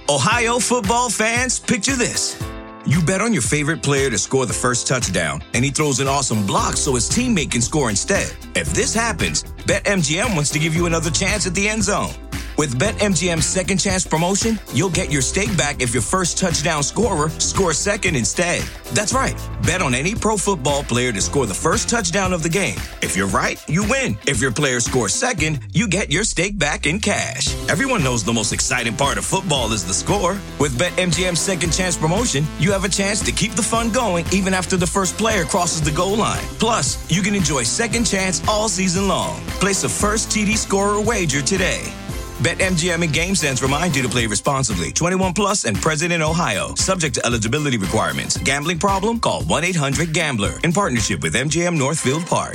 Ohio football fans, picture this. You bet on your favorite player to score the first touchdown, and he throws an awesome block so his teammate can score instead. If this happens, BetMGM wants to give you another chance at the end zone. With BetMGM's second chance promotion, you'll get your stake back if your first touchdown scorer scores second instead. That's right. Bet on any pro football player to score the first touchdown of the game. If you're right, you win. If your player scores second, you get your stake back in cash. Everyone knows the most exciting part of football is the score. With BetMGM's second chance promotion, you have a chance to keep the fun going even after the first player crosses the goal line. Plus, you can enjoy second chance all season long. Place a first TD scorer wager today. BetMGM and GameSense remind you to play responsibly. 21 plus and present in Ohio. Subject to eligibility requirements. Gambling problem? Call 1-800-GAMBLER. In partnership with MGM Northfield Park.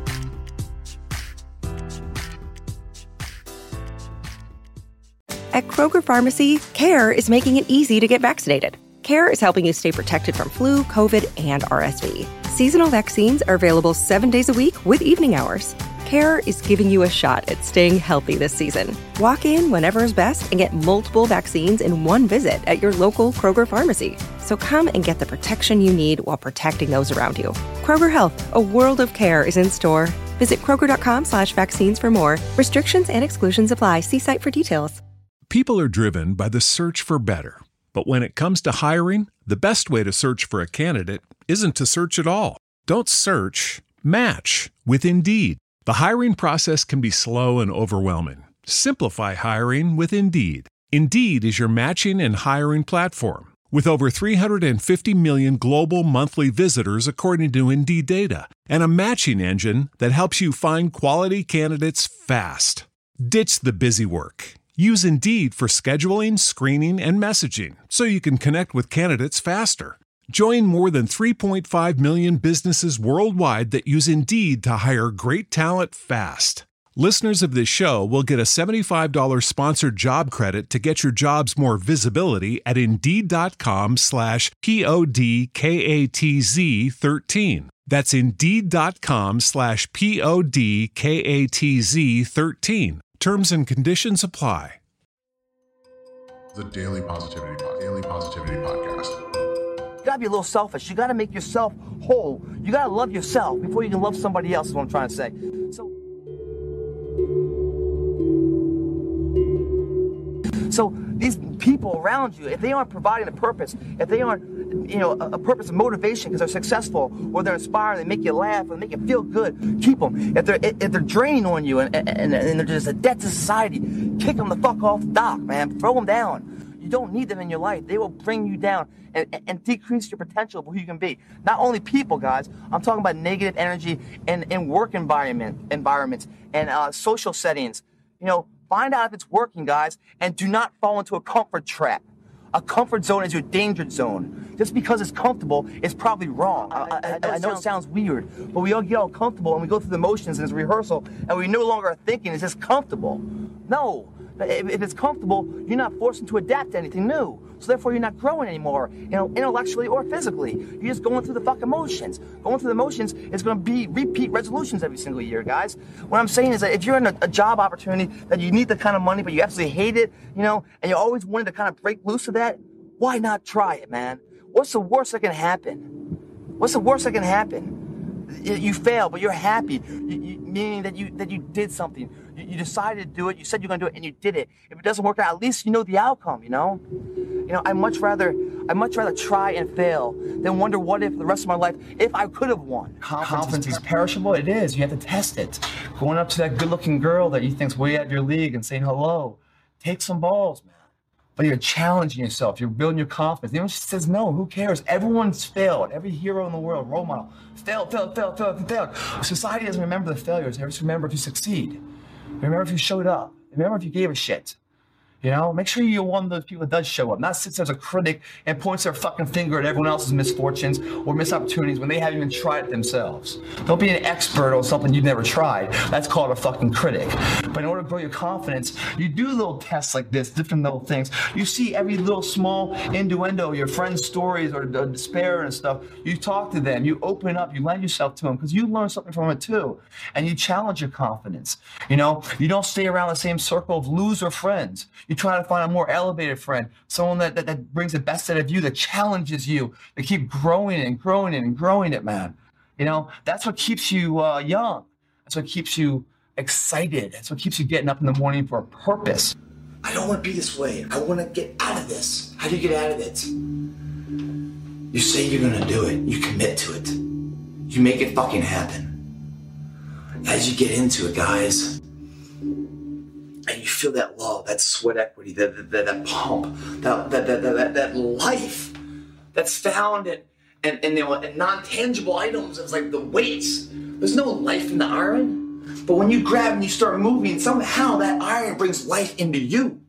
At Kroger Pharmacy, CARE is making it easy to get vaccinated. CARE is helping you stay protected from flu, COVID, and RSV. Seasonal vaccines are available 7 days a week with evening hours. CARE is giving you a shot at staying healthy this season. Walk in whenever is best and get multiple vaccines in one visit at your local Kroger pharmacy. So come and get the protection you need while protecting those around you. Kroger Health, a world of care is in store. Visit Kroger.com/vaccines for more. Restrictions and exclusions apply. See site for details. People are driven by the search for better. But when it comes to hiring, the best way to search for a candidate isn't to search at all. Don't search, match with Indeed. The hiring process can be slow and overwhelming. Simplify hiring with Indeed. Indeed is your matching and hiring platform. With over 350 million global monthly visitors according to Indeed data, and a matching engine that helps you find quality candidates fast. Ditch the busy work. Use Indeed for scheduling, screening, and messaging so you can connect with candidates faster. Join more than 3.5 million businesses worldwide that use Indeed to hire great talent fast. Listeners of this show will get a $75 sponsored job credit to get your jobs more visibility at Indeed.com/PODKATZ13. That's Indeed.com/PODKATZ13. Terms and conditions apply. The Daily Positivity Podcast. You gotta be a little selfish. You gotta make yourself whole. You gotta love yourself before you can love somebody else, is what I'm trying to say. So these people around you, if they aren't providing a purpose, if they aren't, a purpose of motivation because they're successful, or they're inspiring, they make you laugh, or they make you feel good, keep them. If they're draining on you and they're just a debt to society, kick them the fuck off the dock, man. Throw them down. You don't need them in your life. They will bring you down and decrease your potential of who you can be. Not only people, guys. I'm talking about negative energy in work environments and social settings. Find out if it's working, guys, and do not fall into a comfort trap. A comfort zone is your danger zone. Just because it's comfortable, it's probably wrong. I know it sounds weird, but we all get all comfortable and we go through the motions and it's rehearsal, and we no longer are thinking it's just comfortable. No. If it's comfortable, you're not forced to adapt to anything new. So therefore, you're not growing anymore, intellectually or physically. You're just going through the fucking motions. Going through the motions is going to be repeat resolutions every single year, guys. What I'm saying is that if you're in a job opportunity that you need the kind of money, but you absolutely hate it, and you always wanted to kind of break loose of that, why not try it, man? What's the worst that can happen? What's the worst that can happen? You fail, but you're happy, meaning that you did something. You decided to do it. You said you're going to do it, and you did it. If it doesn't work out, at least you know the outcome. I much rather try and fail than wonder what if the rest of my life if I could have won. Confidence is perishable. It is. You have to test it. Going up to that good-looking girl that you think's way out of your league and saying hello. Take some balls, man. But you're challenging yourself. You're building your confidence. Everyone says no. Who cares? Everyone's failed. Every hero in the world, role model, failed. Society doesn't remember the failures. They just remember if you succeed. Remember if you showed up. Remember if you gave a shit. Make sure you're one of those people that does show up, not sits there as a critic and points their fucking finger at everyone else's misfortunes or missed opportunities when they haven't even tried it themselves. Don't be an expert on something you've never tried. That's called a fucking critic. But in order to grow your confidence, you do little tests like this, different little things. You see every little small innuendo, your friends' stories or despair and stuff. You talk to them, you open up, you lend yourself to them because you learn something from it too. And you challenge your confidence. You don't stay around the same circle of loser friends. You try to find a more elevated friend, someone that brings the best out of you, that challenges you, to keep growing it and growing it and growing it, man. You know, that's what keeps you young. That's what keeps you excited. That's what keeps you getting up in the morning for a purpose. I don't want to be this way. I want to get out of this. How do you get out of it? You say you're going to do it. You commit to it. You make it fucking happen. As you get into it, guys, and you feel that love, that sweat equity, that pump, that life that's found in non-tangible items. It's like the weights. There's no life in the iron. But when you grab and you start moving, somehow that iron brings life into you.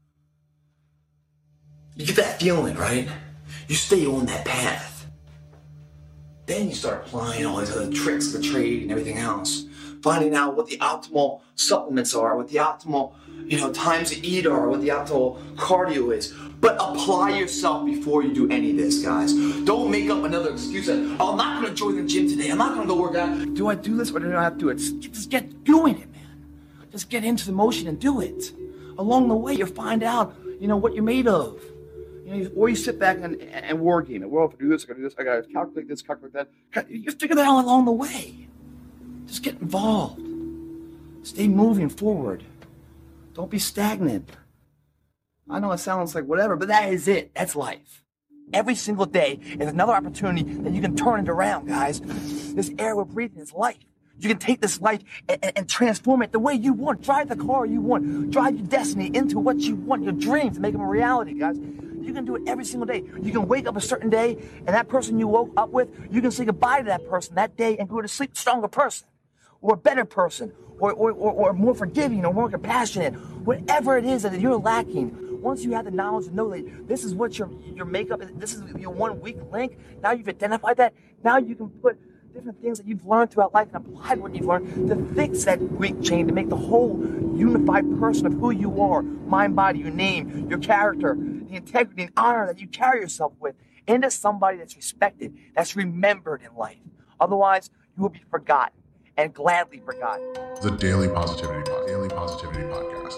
You get that feeling, right? You stay on that path. Then you start applying all these other tricks of the trade and everything else. Finding out what the optimal supplements are, what the optimal, times to eat are, what the optimal cardio is. But apply yourself before you do any of this, guys. Don't make up another excuse that, I'm not going to join the gym today. I'm not going to go work out. Do I do this or do I have to do it? Just get doing it, man. Just get into the motion and do it. Along the way, you'll find out, what you're made of. Or you sit back and war game it. Well, if I do this, I got to do this. I got to calculate this, calculate that. You figure that out along the way. Just get involved. Stay moving forward. Don't be stagnant. I know it sounds like whatever, but that is it. That's life. Every single day is another opportunity that you can turn it around, guys. This air we're breathing is life. You can take this life and transform it the way you want. Drive the car you want. Drive your destiny into what you want, your dreams, make them a reality, guys. You can do it every single day. You can wake up a certain day, and that person you woke up with, you can say goodbye to that person that day and go to sleep a stronger person, or a better person, or more forgiving, or more compassionate. Whatever it is that you're lacking, once you have the knowledge to know that this is what your makeup is, this is your one weak link, now you've identified that, now you can put different things that you've learned throughout life and apply what you've learned to fix that weak chain, to make the whole unified person of who you are, mind, body, your name, your character, the integrity and honor that you carry yourself with, into somebody that's respected, that's remembered in life. Otherwise, you will be forgotten, and gladly forgotten. The Daily Positivity Podcast.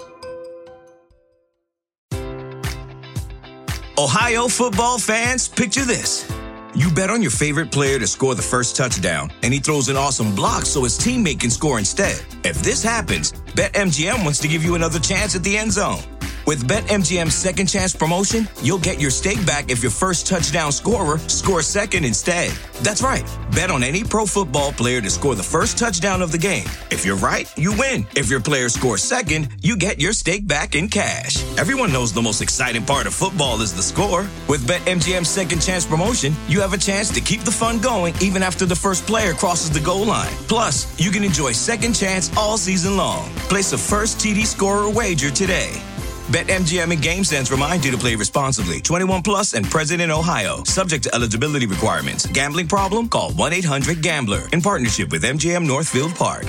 Ohio football fans, picture this. You bet on your favorite player to score the first touchdown, and he throws an awesome block so his teammate can score instead. If this happens, BetMGM wants to give you another chance at the end zone. With BetMGM's second chance promotion, you'll get your stake back if your first touchdown scorer scores second instead. That's right. Bet on any pro football player to score the first touchdown of the game. If you're right, you win. If your player scores second, you get your stake back in cash. Everyone knows the most exciting part of football is the score. With BetMGM's second chance promotion, you have a chance to keep the fun going even after the first player crosses the goal line. Plus, you can enjoy second chance all season long. Place a first TD scorer wager today. BetMGM and GameSense remind you to play responsibly. 21 plus and present in Ohio. Subject to eligibility requirements. Gambling problem? Call 1-800-GAMBLER. In partnership with MGM Northfield Park.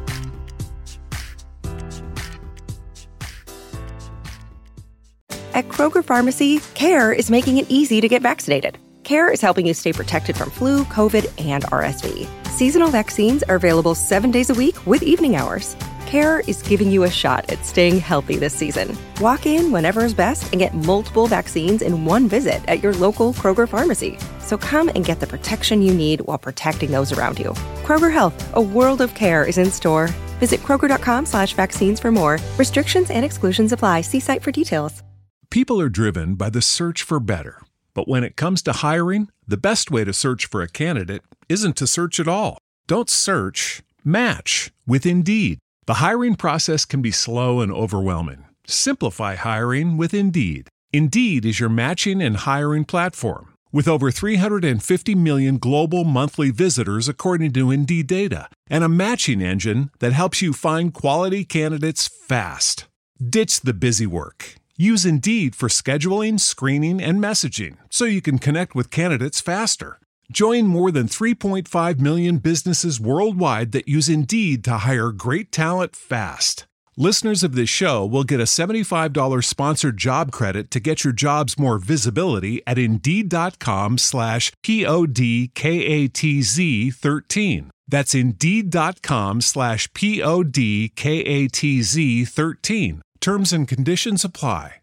At Kroger Pharmacy, CARE is making it easy to get vaccinated. CARE is helping you stay protected from flu, COVID, and RSV. Seasonal vaccines are available 7 days a week with evening hours. CARE is giving you a shot at staying healthy this season. Walk in whenever is best and get multiple vaccines in one visit at your local Kroger pharmacy. So come and get the protection you need while protecting those around you. Kroger Health, a world of care is in store. Visit Kroger.com/vaccines for more. Restrictions and exclusions apply. See site for details. People are driven by the search for better. But when it comes to hiring, the best way to search for a candidate isn't to search at all. Don't search, match with Indeed. The hiring process can be slow and overwhelming. Simplify hiring with Indeed. Indeed is your matching and hiring platform. With over 350 million global monthly visitors according to Indeed data, and a matching engine that helps you find quality candidates fast. Ditch the busy work. Use Indeed for scheduling, screening, and messaging so you can connect with candidates faster. Join more than 3.5 million businesses worldwide that use Indeed to hire great talent fast. Listeners of this show will get a $75 sponsored job credit to get your jobs more visibility at Indeed.com/PODKATZ13. That's Indeed.com/PODKATZ13. Terms and conditions apply.